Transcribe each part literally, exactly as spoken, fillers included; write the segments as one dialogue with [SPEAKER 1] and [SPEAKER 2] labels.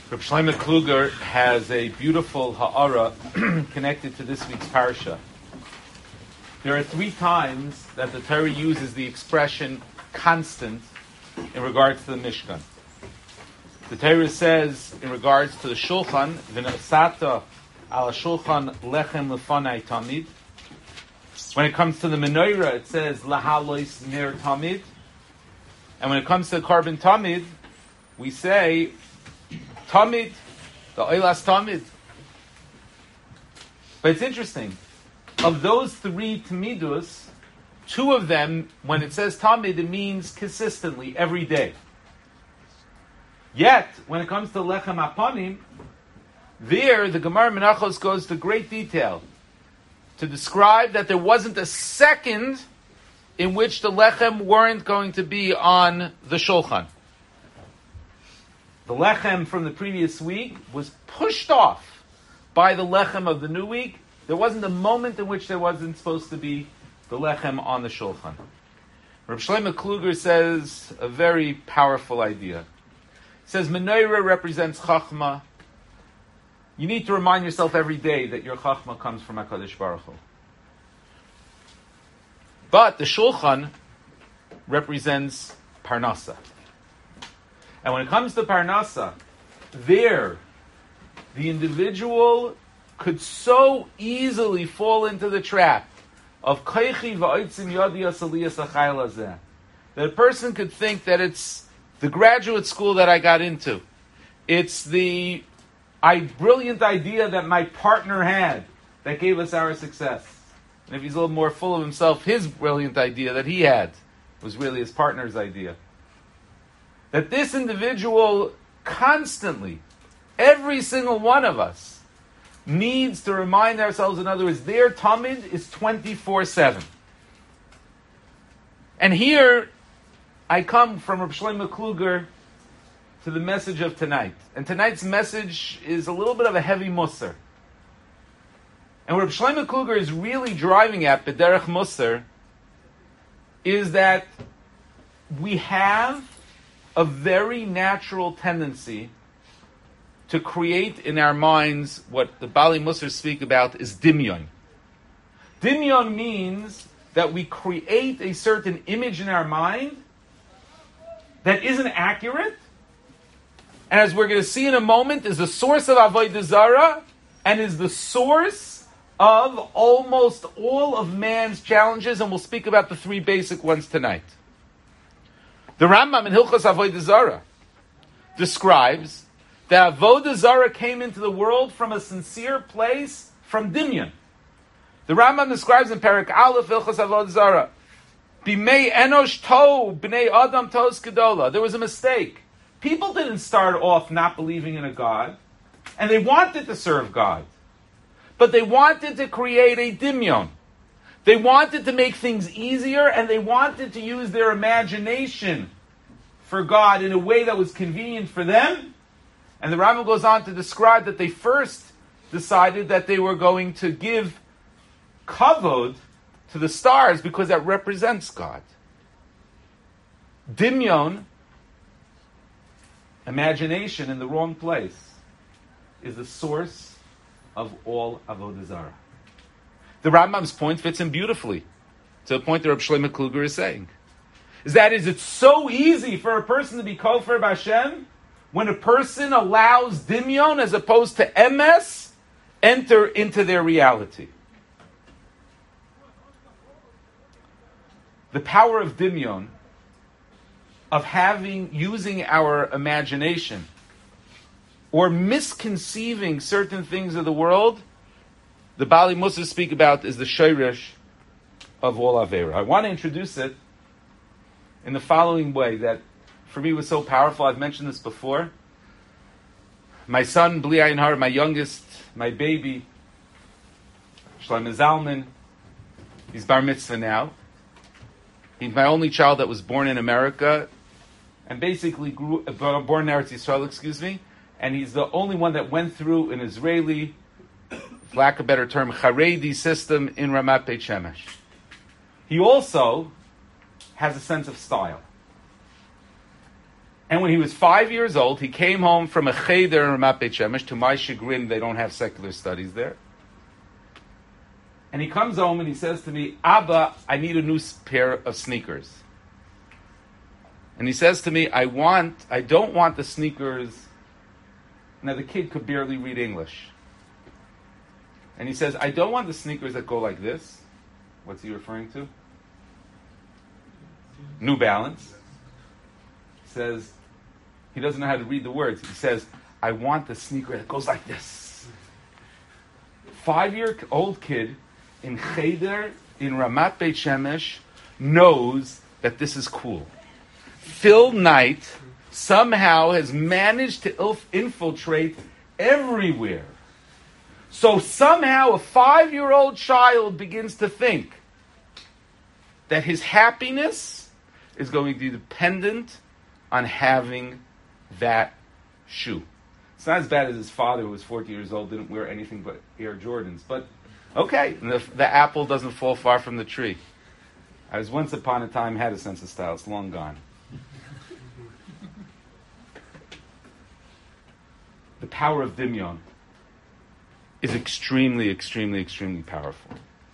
[SPEAKER 1] Reb Shlomo Kluger has a beautiful ha'ara connected to this week's parsha. There are three times that the Torah uses the expression constant in regards to the Mishkan. The Torah says in regards to the Shulchan, V'nasata al Shulchan lechem lefanai tamid. When it comes to the menorah, it says lahalois ner tamid. And when it comes to the carbon tamid, we say Tamid, the Oilas Tamid. But it's interesting. Of those three Tamidus, two of them, when it says Tamid, it means consistently, every day. Yet, when it comes to Lechem Apanim, there, the Gemara Menachos goes to great detail to describe that there wasn't a second in which the Lechem weren't going to be on the Shulchan. The lechem from the previous week was pushed off by the lechem of the new week. There wasn't a moment in which there wasn't supposed to be the lechem on the shulchan. Reb Shlomo Kluger says a very powerful idea. He says menorah represents chachma. You need to remind yourself every day that your chachma comes from HaKadosh Baruch Hu. But the shulchan represents parnasa. And when it comes to Parnasa, there, the individual could so easily fall into the trap of Kaichi va'otzim yadi asaliyas achayil hazeh, that a person could think that it's the graduate school that I got into. It's the I, brilliant idea that my partner had that gave us our success. And if he's a little more full of himself, his brilliant idea that he had was really his partner's idea. That this individual constantly, every single one of us, needs to remind ourselves, in other words, their Tamid is twenty-four seven. And here, I come from Reb Shlomo Kluger to the message of tonight. And tonight's message is a little bit of a heavy musar. And what Reb Shlomo Kluger is really driving at, B'derech Musar, is that we have a very natural tendency to create in our minds what the Bali Musar speak about is dimyon. Dimyon means that we create a certain image in our mind that isn't accurate, and as we're going to see in a moment, is the source of Avodah Zarah and is the source of almost all of man's challenges, and we'll speak about the three basic ones tonight. The Rambam in Hilchos Avodah Zarah describes that Avodah Zarah came into the world from a sincere place, from Dimyon. The Rambam describes in Perek Aleph Hilchos Avodah Zarah, Bimei Enosh To, Bnei Adam Tos Gedola. There was a mistake. People didn't start off not believing in a God, and they wanted to serve God. But they wanted to create a Dimyon. They wanted to make things easier, and they wanted to use their imagination for God in a way that was convenient for them. And the Rambam goes on to describe that they first decided that they were going to give kavod to the stars because that represents God. Dimyon, imagination in the wrong place, is the source of all Avodah Zarah. The Rambam's point fits in beautifully to the point that Reb Shlomo Kluger is saying. Is that is it's so easy for a person to be kofar b'Hashem when a person allows dimyon as opposed to emes enter into their reality. The power of dimyon, of having, using our imagination, or misconceiving certain things of the world, the Bali Musar speak about is the shayresh of all Avera. I want to introduce it in the following way that for me was so powerful. I've mentioned this before. My son, Bli Ayin Har, my youngest, my baby, Shlomo Zalman, he's bar mitzvah now. He's my only child that was born in America and basically grew, uh, born in Eretz Yisrael, excuse me, and he's the only one that went through an Israeli, for lack of a better term, Haredi system in Ramat Beit Shemesh. He also has a sense of style. And when he was five years old, he came home from a cheder in Ramat Beit Shemesh. To my chagrin, they don't have secular studies there. And he comes home and he says to me, Abba, I need a new pair of sneakers. And he says to me, I want, I don't want the sneakers. Now the kid could barely read English. And he says, I don't want the sneakers that go like this. What's he referring to? New Balance. He says, he doesn't know how to read the words. He says, I want the sneaker that goes like this. Five-year-old kid in Cheder, in Ramat Beit Shemesh, knows that this is cool. Phil Knight somehow has managed to ilf- infiltrate everywhere. So somehow a five-year-old child begins to think that his happiness is going to be dependent on having that shoe. It's not as bad as his father, who was forty years old, didn't wear anything but Air Jordans. But, okay, the, the apple doesn't fall far from the tree. I was once upon a time had a sense of style. It's long gone. The power of Dimyon is extremely, extremely, extremely powerful.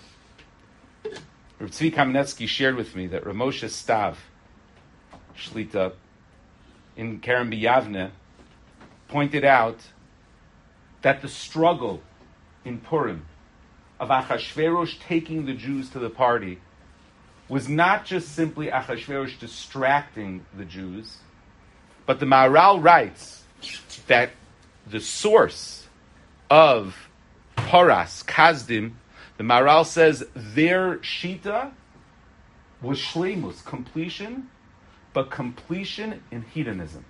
[SPEAKER 1] Rav Tzvi Kamenetsky shared with me that Ramosha Stav, Shlita, in Kerem B'Yavne, pointed out that the struggle in Purim of Achashverosh taking the Jews to the party was not just simply Achashverosh distracting the Jews, but the Maharal writes that the source of Paras, Kazdim, the Maharal says their Shita was Shleimus, completion, but completion in hedonism.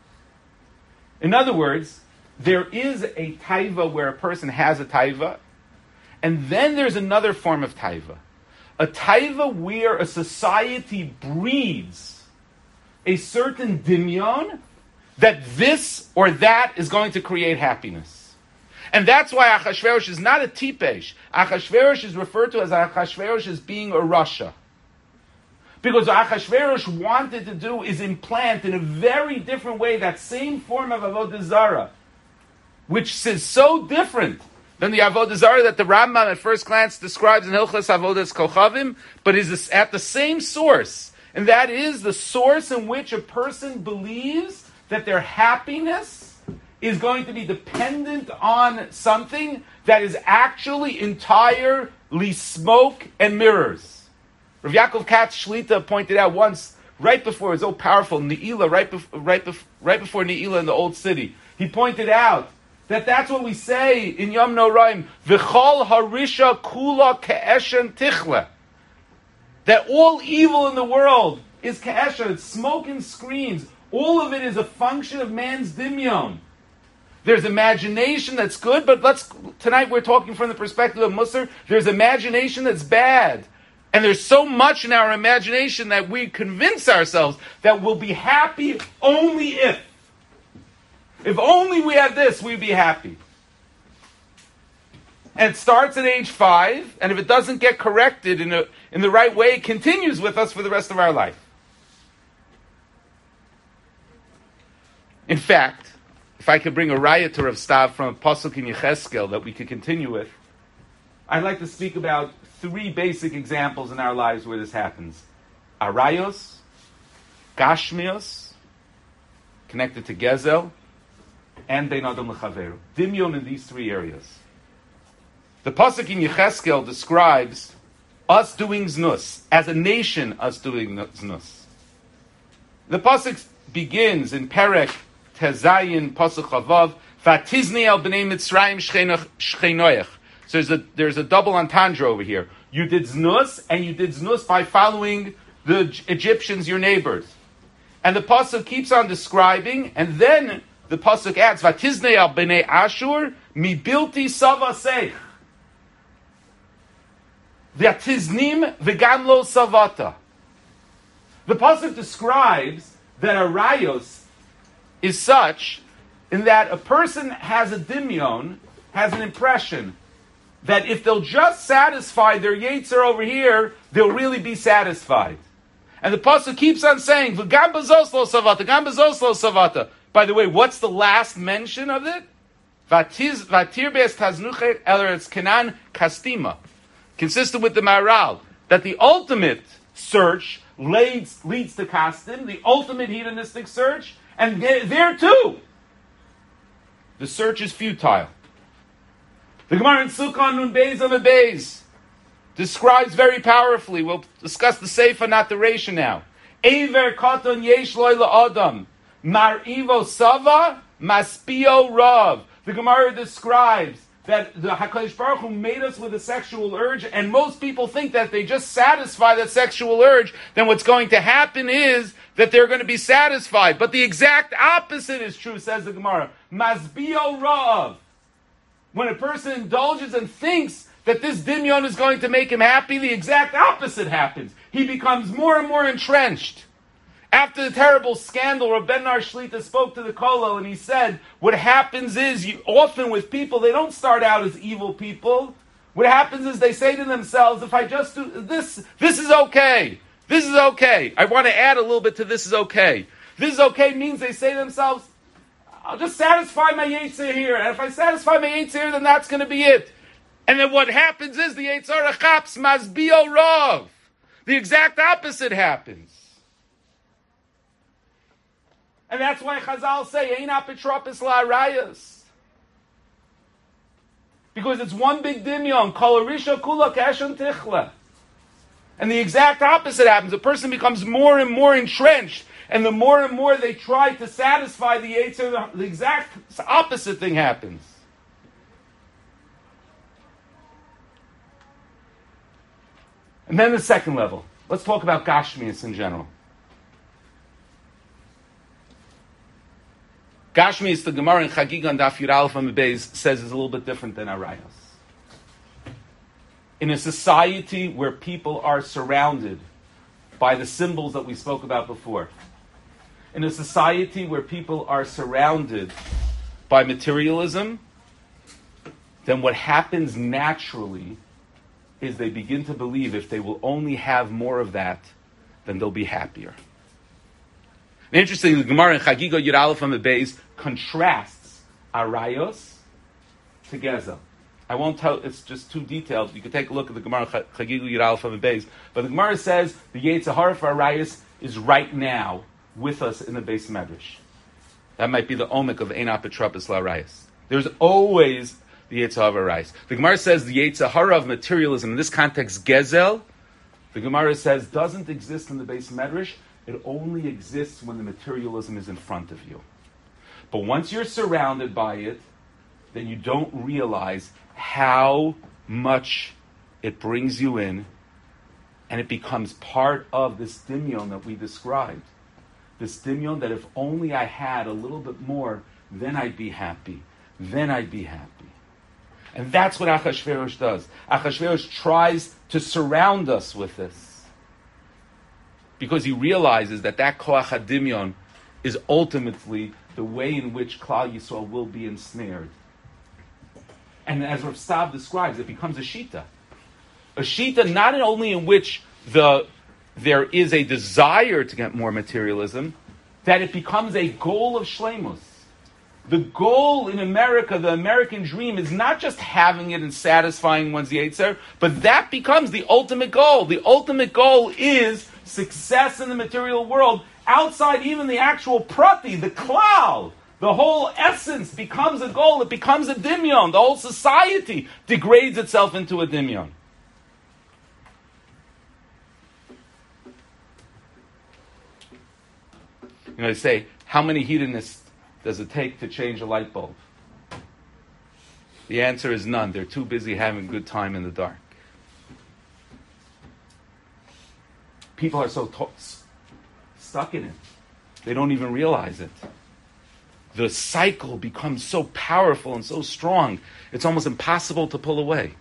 [SPEAKER 1] In other words, there is a taiva where a person has a taiva, and then there's another form of taiva. A taiva where a society breeds a certain dimyon that this or that is going to create happiness. And that's why Achashverosh is not a tipesh. Achashverosh is referred to as Achashverosh as being a Rasha. Because what Achashverosh wanted to do is implant in a very different way that same form of Avodah Zarah, which is so different than the Avodah Zarah that the Rambam at first glance describes in Hilchos Avodas Kochavim, but is at the same source. And that is the source in which a person believes that their happiness is going to be dependent on something that is actually entirely smoke and mirrors. Rav Yaakov Katz Shlita pointed out once, right before, it was so powerful, Ne'ilah, right, bef- right, bef- right before Ne'ilah in the Old City, he pointed out that that's what we say in Yom Noraim, V'chol harisha kula ke'eshen tichla, that all evil in the world is ke'eshen, it's smoke and screens. All of it is a function of man's dimyon. There's imagination that's good, but let's tonight we're talking from the perspective of Musar. There's imagination that's bad. And there's so much in our imagination that we convince ourselves that we'll be happy only if. If only we have this, we'd be happy. And it starts at age five, and if it doesn't get corrected in, a, in the right way, it continues with us for the rest of our life. In fact, if I could bring a raya to Rav Stav from a pasuk in Yecheskel that we could continue with, I'd like to speak about three basic examples in our lives where this happens. Arayos, Gashmios, connected to Gezel, and Bein Adam L'Chaveru. Dimyon in these three areas. The pasuk in Yecheskel describes us doing znus, as a nation us doing znus. The pasuk begins in Perek Tezayin pasuk Chavav, Vatizni al b'nei Mitzrayim shchenoich. So there's a, there's a double entendre over here. You did znus, and you did znus by following the Egyptians, your neighbors. And the pasuk keeps on describing, and then the pasuk adds, Vatiznei al b'nei Ashur mi bilti savaseich. Vatiznim v'gam lo savata. The pasuk describes that a rayos is such in that a person has a dimyon, has an impression that if they'll just satisfy their yetzer over here, they'll really be satisfied. And the pasuk keeps on saying, "V'gam bezos lo savata, gam bezos lo savata." By the way, what's the last mention of it? Vatiz vatir be'es taznuchet eretz Canaan kastima, consistent with the Maharal, that the ultimate search leads leads to kastim, the ultimate hedonistic search, and there too, the search is futile. The Gemara in Sukkah Nun Beis Amud Beis describes very powerfully. We'll discuss the Seifa, not the Reisha now. Eiver katon yesh loy la'adam, mar'ivo sava, maspio rav. The Gemara describes that the HaKadosh Baruch Hu made us with a sexual urge, and most people think that if they just satisfy that sexual urge, then what's going to happen is that they're going to be satisfied. But the exact opposite is true, says the Gemara. Masbio rav. When a person indulges and thinks that this dimyon is going to make him happy, the exact opposite happens. He becomes more and more entrenched. After the terrible scandal, Rabbeinu Shlita spoke to the Kollel and he said, what happens is, you, often with people, they don't start out as evil people. What happens is they say to themselves, if I just do this, this is okay. This is okay. I want to add a little bit to this is okay. This is okay means they say to themselves, I'll just satisfy my Yetzer here. And if I satisfy my Yetzer here, then that's going to be it. And then what happens is the Yetzer Hara chaps masbio rav. The exact opposite happens. And that's why Chazal say, Ein apitropis la'arayas. Because it's one big dimyon, kol arisha kula kashon tichla. And the exact opposite happens. A person becomes more and more entrenched, and the more and more they try to satisfy the Yetzer, the exact opposite thing happens. And then the second level. Let's talk about Gashmias in general. Gashmias, the Gemara in Chagiga and Daf Yud Aleph Amud Beis says is a little bit different than Arayos. In a society where people are surrounded by the symbols that we spoke about before, in a society where people are surrounded by materialism, then what happens naturally is they begin to believe if they will only have more of that, then they'll be happier. And interestingly, the Gemara in Chagiga Yud Aleph Amud Beis contrasts Arayos to Gezel. I won't tell, it's just too detailed. You can take a look at the Gemara Chagiga Yud Aleph Amud Beis. But the Gemara says the Yetzer Hara for Arayos is right now with us in the Beis Medrash. That might be the omek of Ein apitropis la'arayos. There's always the Yetzer Hara of Arayos. The Gemara says the Yetzer Hara of materialism, in this context, Gezel, the Gemara says doesn't exist in the Beis Medrash. It only exists when the materialism is in front of you. But once you're surrounded by it, then you don't realize how much it brings you in, and it becomes part of this dimyon that we described. This dimyon that if only I had a little bit more, then I'd be happy. Then I'd be happy. And that's what Achashverosh does. Achashverosh tries to surround us with this, because he realizes that that koach hadimyon is ultimately the way in which Klal Yisrael will be ensnared. And as Rav Stav describes, it becomes a shita. A shita not only in which the there is a desire to get more materialism, that it becomes a goal of shleimus. The goal in America, the American dream, is not just having it and satisfying one's yetzer, but that becomes the ultimate goal. The ultimate goal is success in the material world, outside even the actual prati, the klal. The whole essence becomes a goal. It becomes a dimyon. The whole society degrades itself into a dimyon. You know, they say, how many hedonists does it take to change a light bulb? The answer is none. They're too busy having a good time in the dark. People are so to- stuck in it. They don't even realize it. The cycle becomes so powerful and so strong, it's almost impossible to pull away.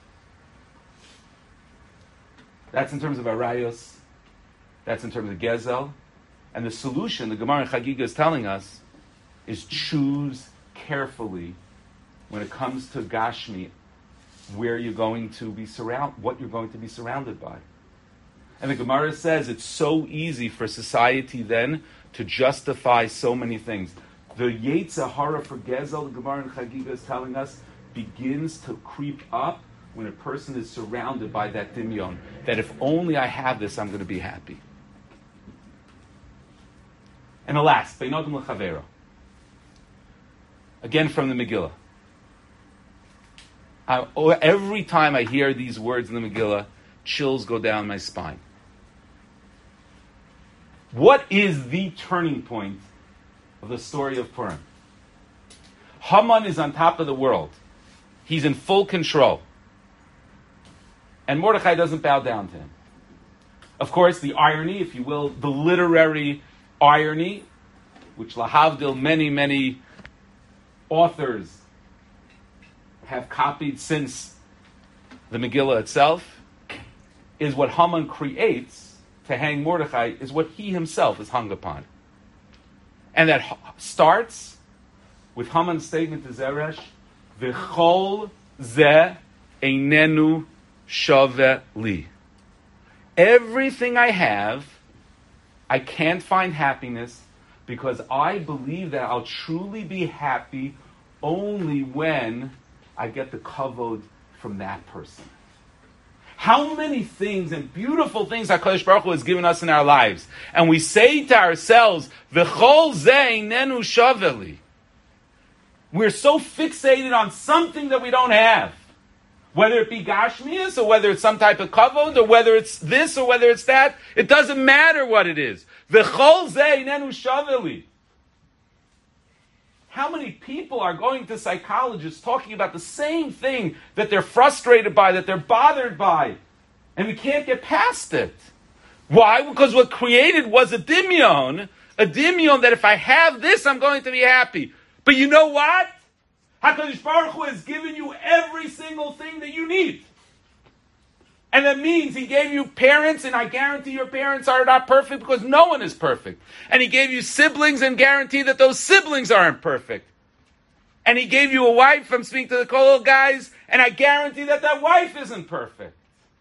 [SPEAKER 1] That's in terms of Arayos. That's in terms of Gezel. And the solution, the Gemara in Chagiga is telling us, is choose carefully when it comes to Gashmi, where you're going to be surround, what you're going to be surrounded by. And the Gemara says it's so easy for society then to justify so many things. The Yetzer Hara for Gezel, the Gemara in Chagiga is telling us, begins to creep up when a person is surrounded by that dimyon, that if only I have this, I'm going to be happy. And the last, Beinodim L'Chavero. Again from the Megillah. I, every time I hear these words in the Megillah, chills go down my spine. What is the turning point of the story of Purim? Haman is on top of the world. He's in full control. And Mordechai doesn't bow down to him. Of course, the irony, if you will, the literary irony, which lahavdil, many, many authors have copied since the Megillah itself, is what Haman creates to hang Mordechai is what he himself is hung upon. And that starts with Haman's statement to Zeresh, V'chol ze einenu shave li. Everything I have, I can't find happiness because I believe that I'll truly be happy only when I get the kavod from that person. How many things and beautiful things HaKadosh Baruch Hu has given us in our lives, and we say to ourselves, "V'chol zeh einenu shaveh li." We're so fixated on something that we don't have, whether it be gashmias or whether it's some type of kavod or whether it's this or whether it's that. It doesn't matter what it is. V'chol zeh einenu shaveh li. How many people are going to psychologists talking about the same thing that they're frustrated by, that they're bothered by, and we can't get past it? Why? Because what created was a dimyon, a dimyon that if I have this, I'm going to be happy. But you know what? HaKadosh Baruch Hu has given you every single thing that you need. And that means He gave you parents, and I guarantee your parents are not perfect because no one is perfect. And He gave you siblings and guarantee that those siblings aren't perfect. And He gave you a wife, I'm speaking to the Kolol guys, and I guarantee that that wife isn't perfect.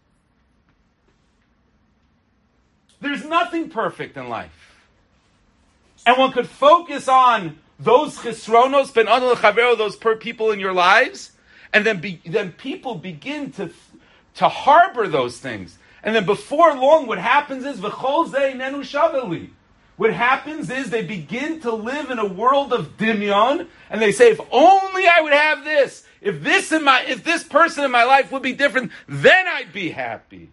[SPEAKER 1] There's nothing perfect in life. And one could focus on those chisronos, ben adon l'chavero, those per people in your lives, and then be, then people begin to to harbor those things. And then before long, what happens is, v'chol zeh einenu shaveh li. What happens is they begin to live in a world of dimyon, and they say, if only I would have this, if this in my, if this person in my life would be different, then I'd be happy.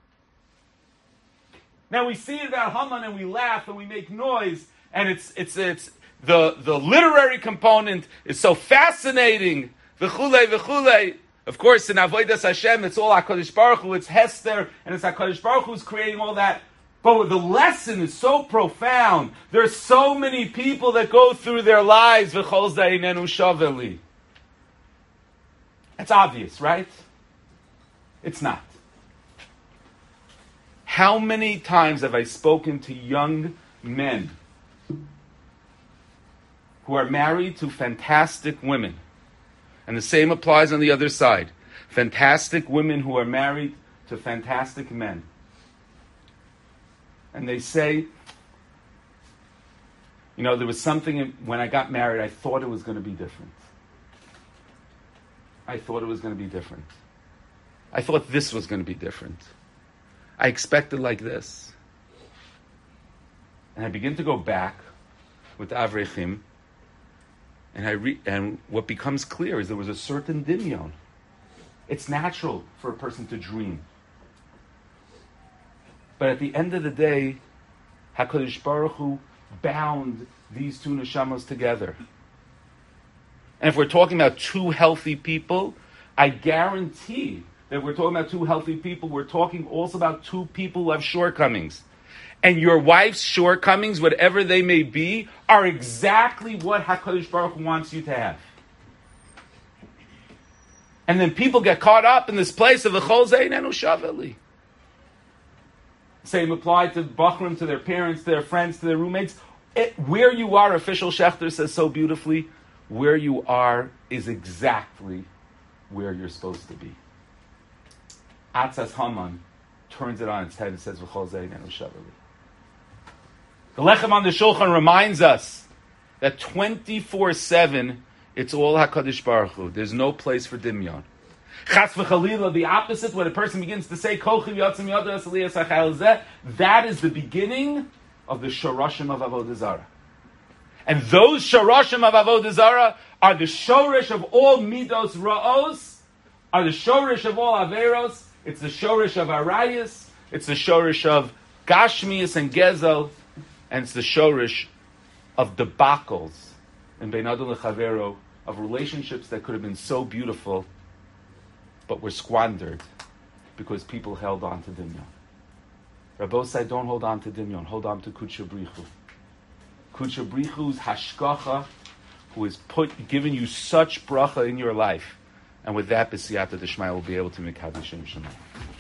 [SPEAKER 1] Now we see it about Haman, and we laugh, and we make noise, and it's, it's, it's, the, the literary component is so fascinating, v'chulei, v'chulei. Of course, in Avodas Hashem, it's all HaKadosh Baruch Hu, it's Hester, and it's HaKadosh Baruch Hu who's creating all that. But the lesson is so profound. There's so many people that go through their lives, V'chol zeh einenu shaveh li. It's obvious, right? It's not. How many times have I spoken to young men who are married to fantastic women? And the same applies on the other side. Fantastic women who are married to fantastic men. And they say, you know, there was something, in, when I got married, I thought it was going to be different. I thought it was going to be different. I thought this was going to be different. I expected like this. And I begin to go back with Avrechim, And I re- and what becomes clear is there was a certain dimyon. It's natural for a person to dream. But at the end of the day, HaKadosh Baruch Hu bound these two neshamos together. And if we're talking about two healthy people, I guarantee that if we're talking about two healthy people, we're talking also about two people who have shortcomings. And your wife's shortcomings, whatever they may be, are exactly what HaKadosh Baruch Hu wants you to have. And then people get caught up in this place of v'chol zeh einenu shaveh li. Same applied to Bachrim, to their parents, to their friends, to their roommates. It, where you are, official Schechter says so beautifully, where you are is exactly where you're supposed to be. Atzas Haman turns it on its head and says, V'chol zeh einenu shava li. The Lechem on the Shulchan reminds us that twenty-four seven, it's all HaKadosh Baruch Hu. There's no place for dimyon. Chas v'chalila, the opposite, when a person begins to say, Kochiv yotzim yodas aliyas ha'chayil zeh, that is the beginning of the shorashim of Avodah Zarah. And those shorashim of Avodah Zarah are the shorish of all midos ra'os, are the shorish of all averos. It's the shorish of arayas, it's the shorish of gashmias and gezel, and it's the shorish of debacles in Bein Adam Lechavero, of relationships that could have been so beautiful, but were squandered because people held on to Dinyon. Rabbi said, don't hold on to Dinyon, hold on to Kudsha Brichu. Kudsha Brichu's hashkacha, who has put, given you such bracha in your life. And with that, B'siyata D'Shmaya will be able to make Hadashim Shema.